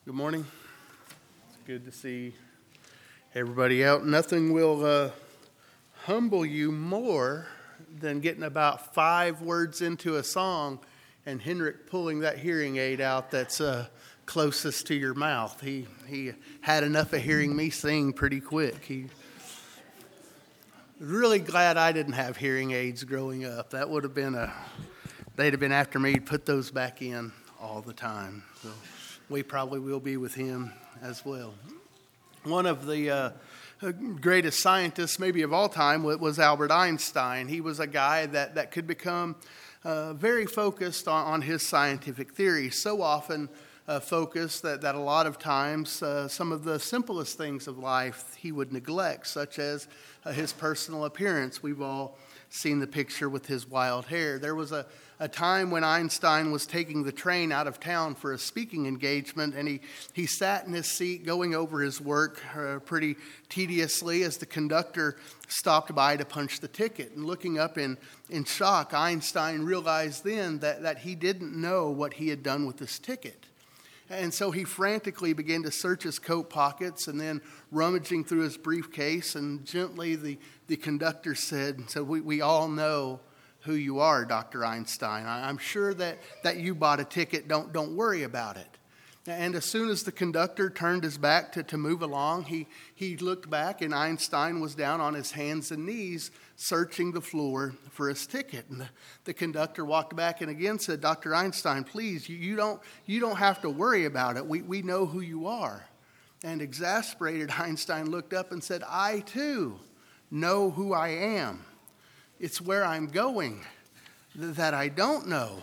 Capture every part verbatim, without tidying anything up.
Good morning. It's good to see everybody out. Nothing will uh, humble you more than getting about five words into a song and Henrik pulling that hearing aid out that's uh, closest to your mouth. He he had enough of hearing me sing pretty quick. He really glad I didn't have hearing aids growing up. That would have been a they'd have been after me to put those back in all the time. So we probably will be with him as well. One of the uh, greatest scientists, maybe of all time, was Albert Einstein. He was a guy that, that could become uh, very focused on, on his scientific theory, so often uh, focused that, that a lot of times uh, some of the simplest things of life he would neglect, such as uh, his personal appearance. We've all seen the picture with his wild hair. There was a A time when Einstein was taking the train out of town for a speaking engagement, and he, he sat in his seat going over his work uh, pretty tediously as the conductor stopped by to punch the ticket. And looking up in, in shock, Einstein realized then that, that he didn't know what he had done with this ticket. And so he frantically began to search his coat pockets and then rummaging through his briefcase, and gently the, the conductor said, so we, we all know who you are, Doctor Einstein. I'm sure that, that you bought a ticket. Don't don't worry about it. And as soon as the conductor turned his back to, to move along, he, he looked back, and Einstein was down on his hands and knees searching the floor for his ticket. And the, the conductor walked back and again said, Doctor Einstein, please, you, you don't you don't have to worry about it. We we know who you are. And exasperated, Einstein looked up and said, I too know who I am. It's where I'm going that I don't know.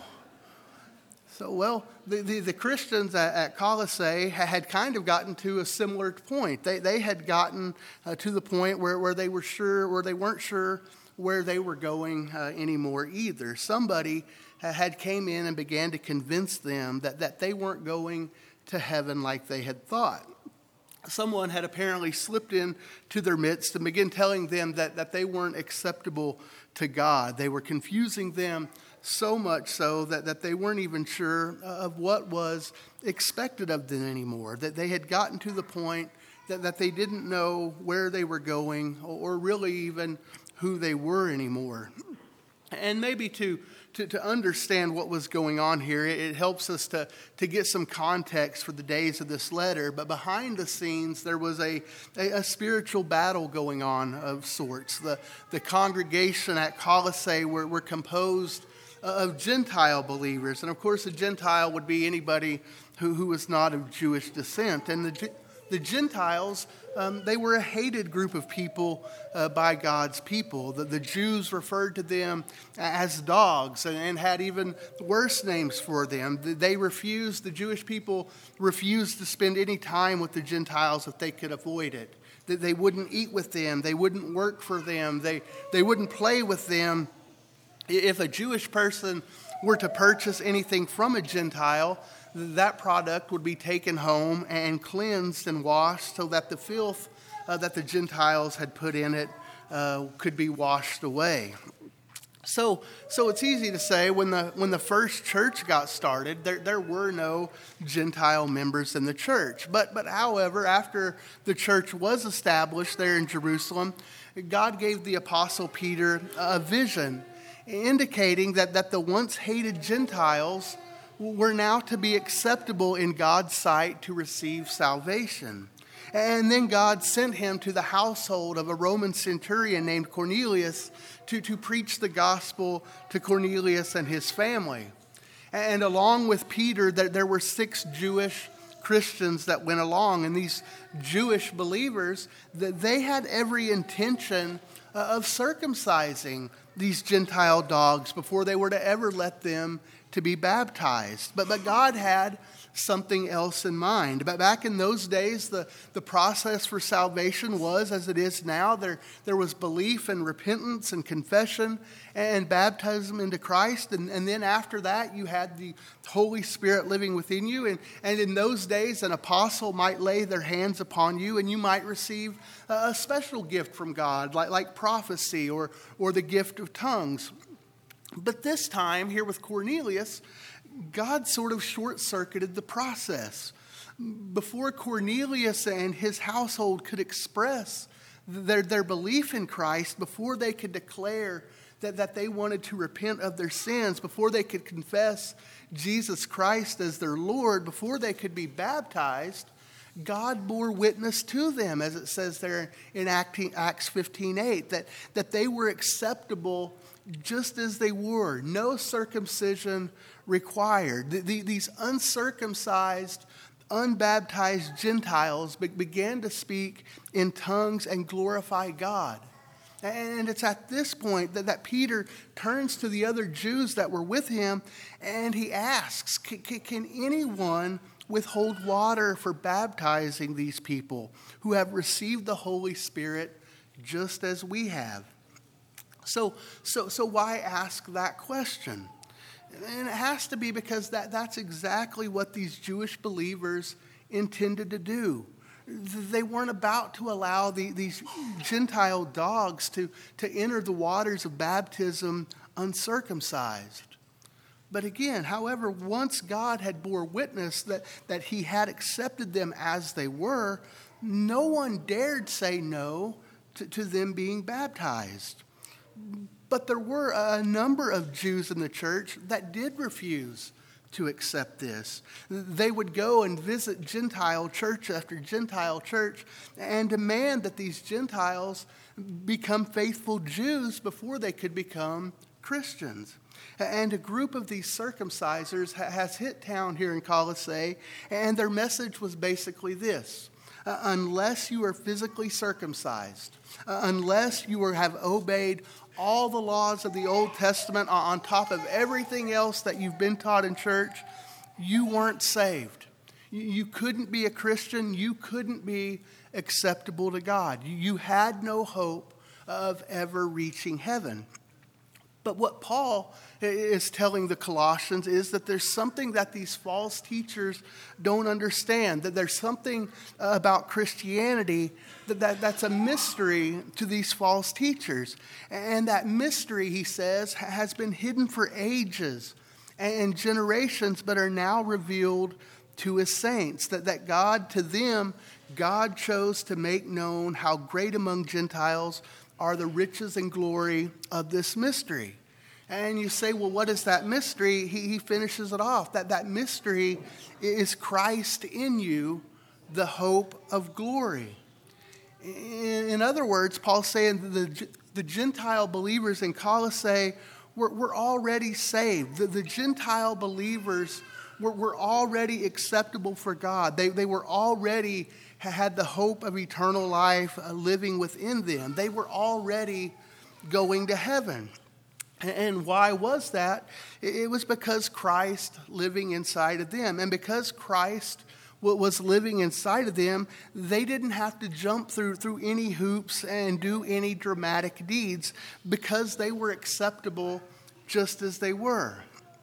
So, well, the, the, the Christians at, at Colossae had kind of gotten to a similar point. They they had gotten uh, to the point where, where they were sure, where they weren't sure where they were going uh, anymore either. Somebody had came in and began to convince them that, that they weren't going to heaven like they had thought. Someone had apparently slipped in to their midst and began telling them that, that they weren't acceptable to God. They were confusing them so much so that, that they weren't even sure of what was expected of them anymore. That they had gotten to the point that, that they didn't know where they were going or really even who they were anymore. And maybe to To, to understand what was going on here, it, it helps us to, to get some context for the days of this letter. But behind the scenes, there was a, a, a spiritual battle going on of sorts. The, the congregation at Colossae were, were composed of Gentile believers. And of course, a Gentile would be anybody who, who was not of Jewish descent. And the The Gentiles, um, they were a hated group of people uh, by God's people. The, the Jews referred to them as dogs and, and had even worse names for them. They refused, the Jewish people refused to spend any time with the Gentiles if they could avoid it. That they wouldn't eat with them. They wouldn't work for them. They, they wouldn't play with them. If a Jewish person were to purchase anything from a Gentile, that product would be taken home and cleansed and washed so that the filth uh, that the Gentiles had put in it uh, could be washed away. So, so it's easy to say when the when the first church got started, there there were no Gentile members in the church. But but however, after the church was established there in Jerusalem, God gave the Apostle Peter a vision indicating that, that the once hated Gentiles were now to be acceptable in God's sight to receive salvation. And then God sent him to the household of a Roman centurion named Cornelius to, to preach the gospel to Cornelius and his family. And along with Peter, there, there were six Jewish Christians that went along. And these Jewish believers, that they had every intention of circumcising these Gentile dogs before they were to ever let them to be baptized. But but God had something else in mind. But back in those days, the, the process for salvation was as it is now. There, there was belief and repentance and confession and baptism into Christ. And, and then after that, you had the Holy Spirit living within you. And, and in those days, an apostle might lay their hands upon you and you might receive a special gift from God, like, like prophecy or, or the gift of tongues. But this time, here with Cornelius, God sort of short-circuited the process. Before Cornelius and his household could express their, their belief in Christ, before they could declare that, that they wanted to repent of their sins, before they could confess Jesus Christ as their Lord, before they could be baptized, God bore witness to them, as it says there in Acts fifteen eight, that, that they were acceptable just as they were, no circumcision required. The, the, these uncircumcised, unbaptized Gentiles be, began to speak in tongues and glorify God. And it's at this point that, that Peter turns to the other Jews that were with him, and he asks, can, can anyone withhold water for baptizing these people who have received the Holy Spirit just as we have? So, so, so why ask that question? And it has to be because that, that's exactly what these Jewish believers intended to do. They weren't about to allow the, these Gentile dogs to, to enter the waters of baptism uncircumcised. But again, however, once God had bore witness that, that he had accepted them as they were, no one dared say no to, to them being baptized. But there were a number of Jews in the church that did refuse to accept this. They would go and visit Gentile church after Gentile church and demand that these Gentiles become faithful Jews before they could become Christians. And a group of these circumcisers has hit town here in Colossae, and their message was basically this: uh, unless you are physically circumcised, uh, unless you are, have obeyed all the laws of the Old Testament on top of everything else that you've been taught in church, you weren't saved. You couldn't be a Christian. You couldn't be acceptable to God. You had no hope of ever reaching heaven. But what Paul is telling the Colossians is that there's something that these false teachers don't understand, that there's something about Christianity that, that that's a mystery to these false teachers. And that mystery, he says, has been hidden for ages and generations, but are now revealed to his saints, that, that God, to them, God chose to make known how great among Gentiles are the riches and glory of this mystery. And you say, well, what is that mystery? He, he finishes it off. That, that mystery is Christ in you, the hope of glory. In, in other words, Paul's saying the, the Gentile believers in Colossae were, were already saved. The, the Gentile believers were, were already acceptable for God. They, they were already had the hope of eternal life uh, living within them. They were already going to heaven. And why was that? It was because Christ living inside of them. And because Christ was living inside of them, they didn't have to jump through, through any hoops and do any dramatic deeds, because they were acceptable just as they were.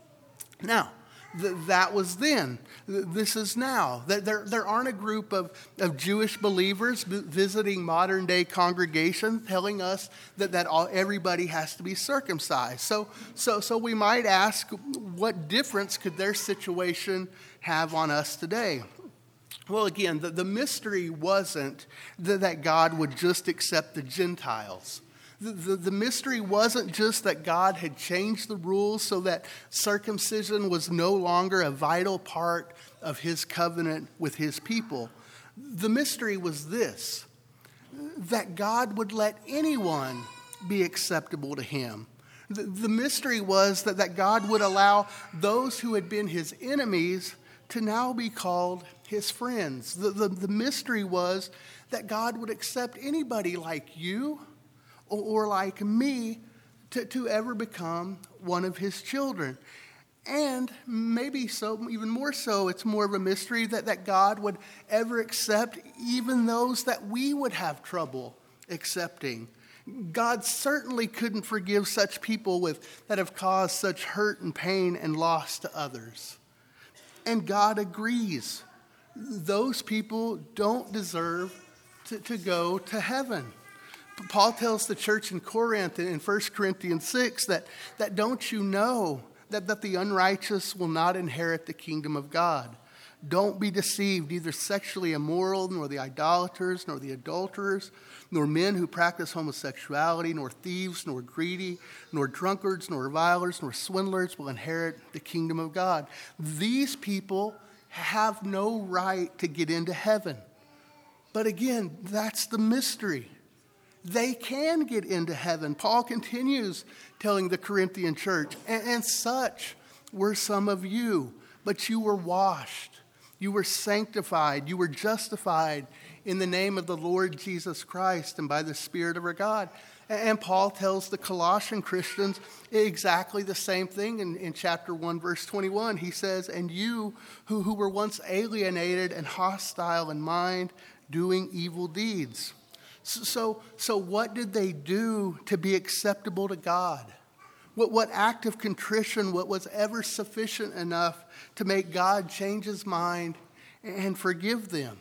Now, th- that was then. Th- this is now. There, there aren't a group of, of Jewish believers visiting modern-day congregations telling us that, that all, everybody has to be circumcised. So, so, so we might ask, what difference could their situation have on us today? Well, again, the, the mystery wasn't that, that God would just accept the Gentiles. The, the, the mystery wasn't just that God had changed the rules so that circumcision was no longer a vital part of his covenant with his people. The mystery was this: that God would let anyone be acceptable to him. The, the mystery was that, that God would allow those who had been his enemies to now be called his friends. The, the, the mystery was that God would accept anybody like you or like me to, to ever become one of his children. And maybe so, even more so, it's more of a mystery that, that God would ever accept even those that we would have trouble accepting. God certainly couldn't forgive such people with that have caused such hurt and pain and loss to others. And God agrees. Those people don't deserve to, to go to heaven. Paul tells the church in Corinth in First Corinthians six that, that don't you know that, that the unrighteous will not inherit the kingdom of God? Don't be deceived, neither sexually immoral, nor the idolaters, nor the adulterers, nor men who practice homosexuality, nor thieves, nor greedy, nor drunkards, nor revilers, nor swindlers will inherit the kingdom of God. These people have no right to get into heaven. But again, that's the mystery. They can get into heaven. Paul continues telling the Corinthian church, and, and such were some of you, but you were washed, you were sanctified, you were justified in the name of the Lord Jesus Christ and by the Spirit of our God. And Paul tells the Colossian Christians exactly the same thing in, in chapter one, verse twenty-one. He says, and you who, who were once alienated and hostile in mind, doing evil deeds. So, so what did they do to be acceptable to God? What, what act of contrition, what was ever sufficient enough to make God change his mind and forgive them?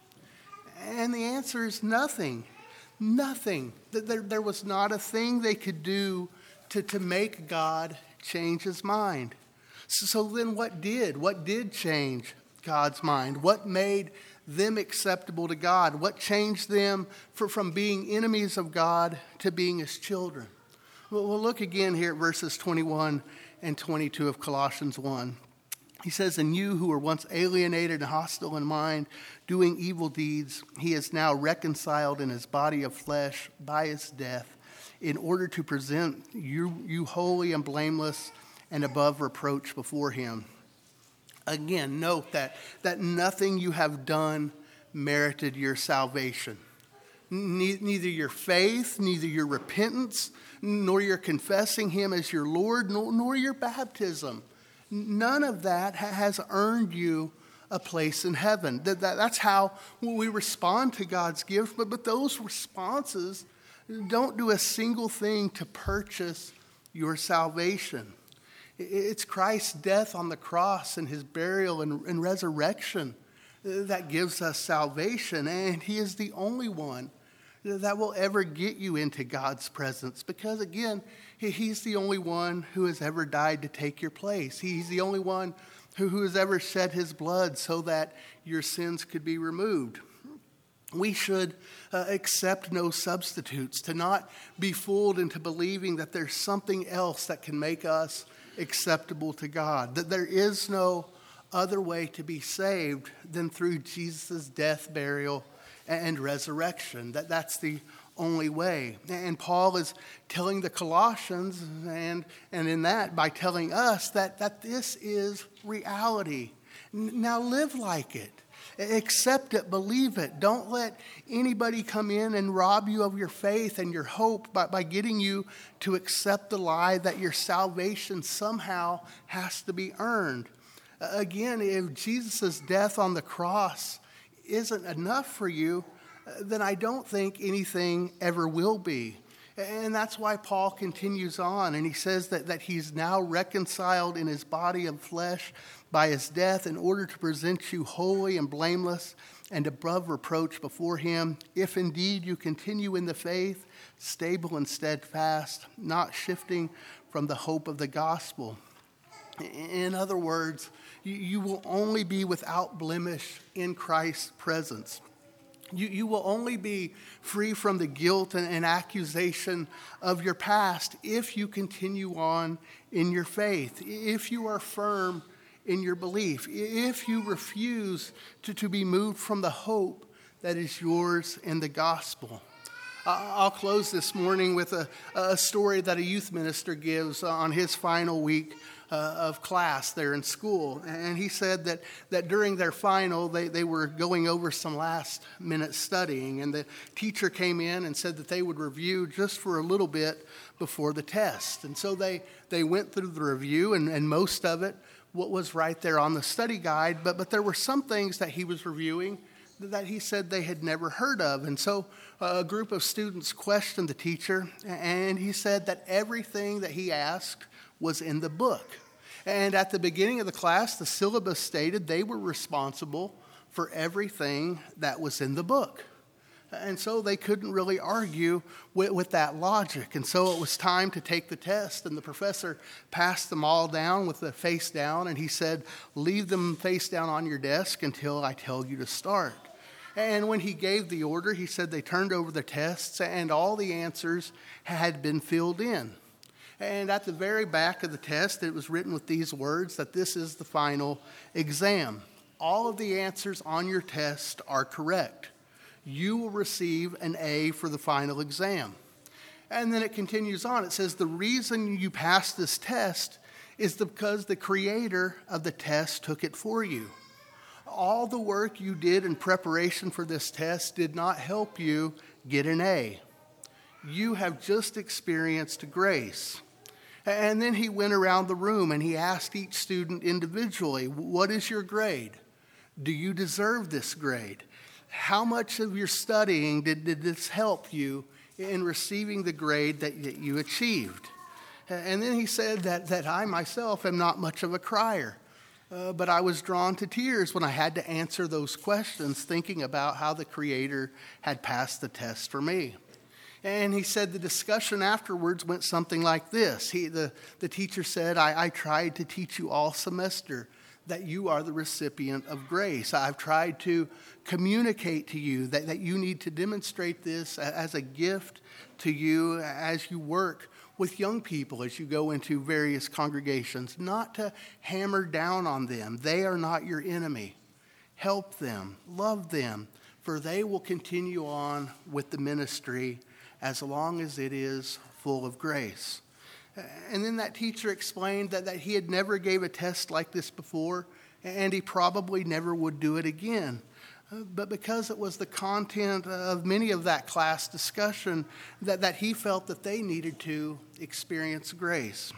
And the answer is nothing. Nothing. There, there was not a thing they could do to, to make God change his mind. So, so then what did? What did change God's mind? What made them acceptable to God? What changed them for, from being enemies of God to being his children? Well, we'll look again here at verses twenty-one and twenty-two of Colossians one. He says, and you who were once alienated and hostile in mind, doing evil deeds, he is now reconciled in his body of flesh by his death, in order to present you, you holy and blameless and above reproach before him. Again, note that, that nothing you have done merited your salvation. Ne- neither your faith, neither your repentance, nor your confessing him as your Lord, nor, nor your baptism. None of that ha- has earned you a place in heaven. That, that, that's how we respond to God's gift. But, but those responses don't do a single thing to purchase your salvation. It's Christ's death on the cross and his burial and, and resurrection that gives us salvation. And he is the only one that will ever get you into God's presence. Because again, he's the only one who has ever died to take your place. He's the only one who, who has ever shed his blood so that your sins could be removed. We should uh, accept no substitutes, to not be fooled into believing that there's something else that can make us acceptable to God, that there is no other way to be saved than through Jesus' death, burial, and resurrection. That that's the only way. And Paul is telling the Colossians, and and in that, by telling us that, that this is reality. Now live like it. Accept it, believe it. Don't let anybody come in and rob you of your faith and your hope by, by getting you to accept the lie that your salvation somehow has to be earned. Again, if Jesus' death on the cross isn't enough for you, then I don't think anything ever will be. And that's why Paul continues on, and he says that, that he's now reconciled in his body of flesh by his death in order to present you holy and blameless and above reproach before him, if indeed you continue in the faith, stable and steadfast, not shifting from the hope of the gospel. In other words, you, you will only be without blemish in Christ's presence. You, you will only be free from the guilt and, and accusation of your past if you continue on in your faith, if you are firm in your belief, if you refuse to, to be moved from the hope that is yours in the gospel. I'll close this morning with a, a story that a youth minister gives on his final week uh, of class there in school. And he said that, that during their final, they, they were going over some last minute studying. And the teacher came in and said that they would review just for a little bit before the test. And so they, they went through the review, and, and most of it what was right there on the study guide. But, but there were some things that he was reviewing that he said they had never heard of. And so a group of students questioned the teacher, and he said that everything that he asked was in the book. And at the beginning of the class, the syllabus stated they were responsible for everything that was in the book. And so they couldn't really argue with, with that logic. And so it was time to take the test. And the professor passed them all down with the face down. And he said, leave them face down on your desk until I tell you to start. And when he gave the order, he said they turned over the tests and all the answers had been filled in. And at the very back of the test, it was written with these words that this is the final exam. All of the answers on your test are correct. You will receive an A for the final exam. And then it continues on. It says the reason you passed this test is because the creator of the test took it for you. All the work you did in preparation for this test did not help you get an A. You have just experienced grace. And then he went around the room and he asked each student individually, what is your grade? Do you deserve this grade? How much of your studying did, did this help you in receiving the grade that, that you achieved? And then he said that, that I myself am not much of a crier. Uh, but I was drawn to tears when I had to answer those questions, thinking about how the Creator had passed the test for me. And he said the discussion afterwards went something like this. He, the, the teacher said, I, I tried to teach you all semester that you are the recipient of grace. I've tried to communicate to you that, that you need to demonstrate this as a gift to you as you work with young people as you go into various congregations, not to hammer down on them. They are not your enemy. Help them, love them, for they will continue on with the ministry as long as it is full of grace. And then that teacher explained that, that he had never gave a test like this before, and he probably never would do it again. But because it was the content of many of that class discussion that, that he felt that they needed to experience grace.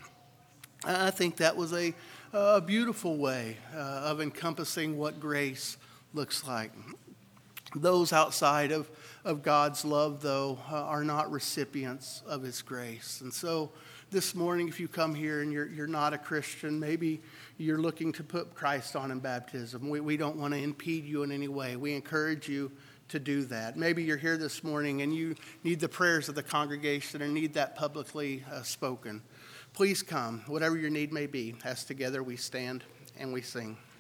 I think that was a, a beautiful way uh, of encompassing what grace looks like. Those outside of, of God's love, though, uh, are not recipients of his grace. And so this morning, if you come here and you're, you're not a Christian, maybe you're looking to put Christ on in baptism. We, we don't want to impede you in any way. We encourage you to do that. Maybe you're here this morning and you need the prayers of the congregation and need that publicly uh, spoken. Please come, whatever your need may be, as together we stand and we sing.